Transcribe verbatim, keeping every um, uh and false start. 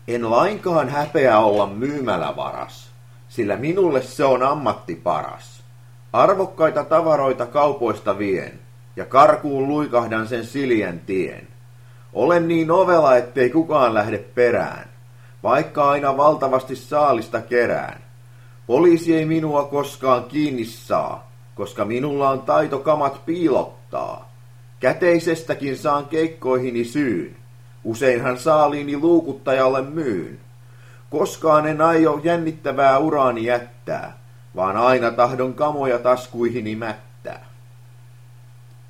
En lainkaan häpeä olla myymälävaras, sillä minulle se on ammatti paras. Arvokkaita tavaroita kaupoista vien, ja karkuun luikahdan sen siljän tien. Olen niin ovela, ettei kukaan lähde perään, vaikka aina valtavasti saalista kerään. Poliisi ei minua koskaan kiinni saa, koska minulla on taito kamat piilottaa. Käteisestäkin saan keikkoihini syyn, useinhan saaliini luukuttajalle myyn. Koskaan en aio jännittävää uraani jättää, vaan aina tahdon kamoja taskuihini mättää.